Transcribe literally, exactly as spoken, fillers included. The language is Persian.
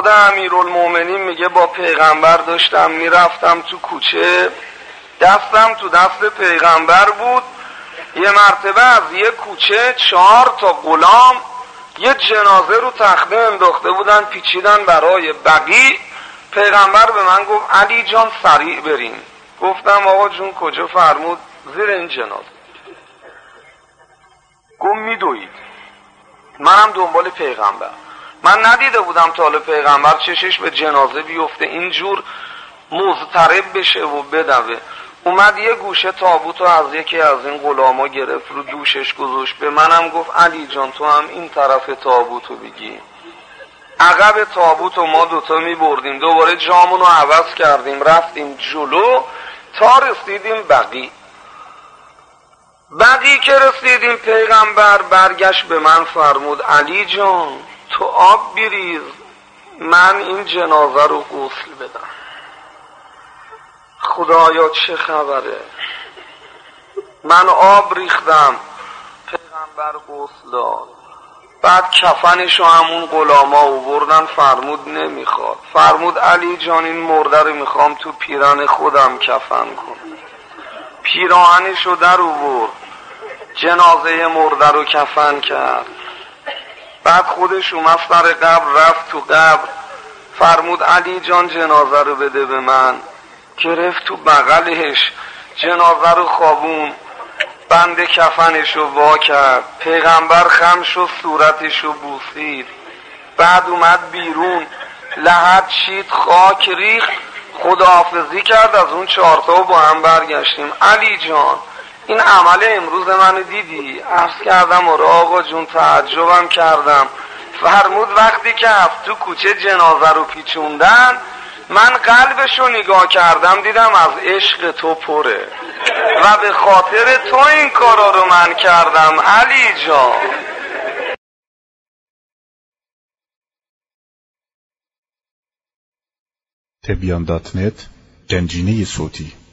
خود امیرالمومنین میگه با پیغمبر داشتم میرفتم تو کوچه، دستم تو دست پیغمبر بود. یه مرتبه از یه کوچه چهار تا غلام یه جنازه رو تخته انداخته بودن، پیچیدن برای بقیع. پیغمبر به من گفت علی جان سریع بریم. گفتم آقا جون کجا؟ فرمود زیر این جنازه. گفت میدوید. منم دنبال پیغمبر. من ندیده بودم تا حالا پیغمبر چشش به جنازه بیفته اینجور مضطرب بشه و بدوه. اومد یه گوشه تابوت رو از یکی از این غلاما گرفت رو دوشش گذاشت. به منم گفت علی جان تو هم این طرف تابوت رو بگی. عقب تابوت رو ما دوتا می بردیم، دوباره جامون رو عوض کردیم رفتیم جلو تا رسیدیم بقیع. بقیع که رسیدیم پیغمبر برگشت به من فرمود علی جان تو آب بریز من این جنازه رو غسل بدم. خدایا چه خبره؟ من آب ریختم، پیغمبر غسل داد. بعد کفنشو همون غلاما آوردن، فرمود نمیخواد. فرمود علی جان این مرده رو میخوام تو پیرهن خودم کفن کنم. پیراهنشو در آورد، جنازه مرده رو کفن کرد. بعد خودش اومد سر قبر، رفت تو قبر. فرمود علی جان جنازه رو بده به من. گرفت تو بغلش جنازه رو خوابون، بند کفنشو وا کرد. پیغمبر خم شد صورتشو بوسید. بعد اومد بیرون، لحد چید، خاک ریخت، خداحافظی کرد. از اون چهارتا با هم برگشتیم. علی جان این عمل امروز منو دیدی؟ عرض کردم آره آقا جون تعجبم کردم. فرمود وقتی که هفت تو کوچه جنازه رو پیچوندن من قلبشو نگاه کردم دیدم از عشق تو پره و به خاطر تو این کارا رو من کردم علی جان. تبیان دات نت گنجینه صوتی